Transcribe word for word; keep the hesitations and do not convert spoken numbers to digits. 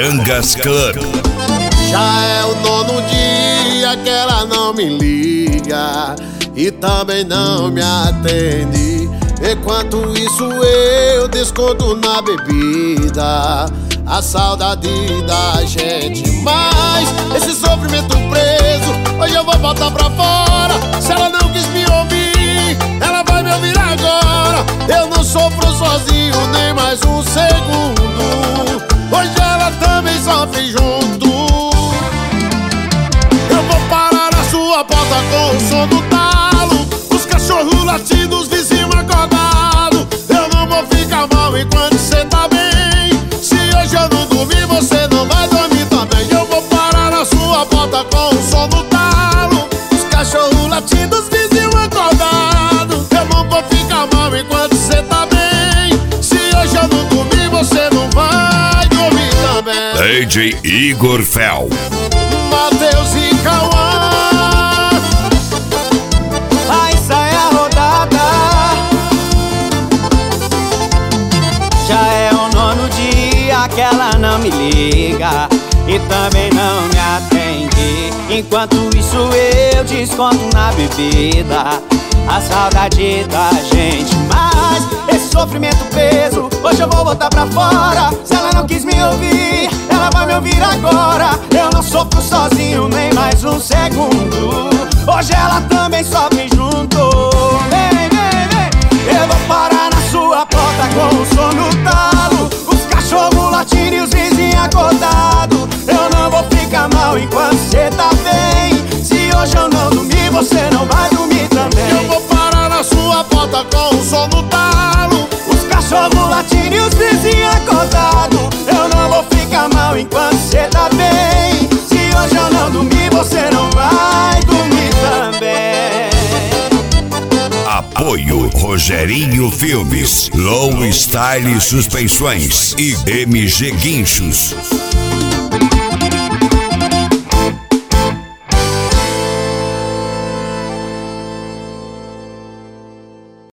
Carangas Club. Já é o nono dia que ela não me liga e também não me atende. Enquanto isso eu desconto na bebida a saudade da gente. Mas esse sofrimento preso hoje eu vou botar pra fora. Se ela não quis me ouvir, ela vai me ouvir agora. Eu não sofro sozinho nem mais um segundo. Hoje ela também sofre junto. Eu vou parar na sua porta com o som do talo, os cachorros latindo, os vizinhos acordados. Eu não vou ficar mal enquanto cê tá bem. Se hoje eu não dormir, você não vai dormir também. Eu vou parar na sua porta com o som do talo, os cachorros latindo, os vizinhos acordados. Eu não vou ficar mal enquanto cê tá bem. Se hoje eu não dormir, você não vai dormir também. D J Igor Fel, Matheus e Cauã, aí sai a rodada. Já é o nono dia que ela não me liga e também não me atende. Enquanto isso eu desconto na bebida a saudade da gente. Mas esse sofrimento preso hoje eu vou botar pra fora. Se ela não quis me ouvir, ela vai me ouvir agora. Eu não sofro sozinho nem mais um segundo. Hoje ela também sofre junto. Vem, vem, vem. Eu vou parar na sua porta com o som do talo, os cachorros latindo e os vizinhos acordados. Eu não vou ficar mal enquanto cê tá bem. Se hoje eu não dormir, você não vai dormir também. Eu vou parar na sua porta com o som do talo, os cachorros latindo e os vizinhos acordados. Eu não vou ficar mal enquanto cê tá bem. Se hoje eu não dormir, você não vai dormir também. apoio Rogerinho Filmes, Low Style Suspensões e M G Guinchos.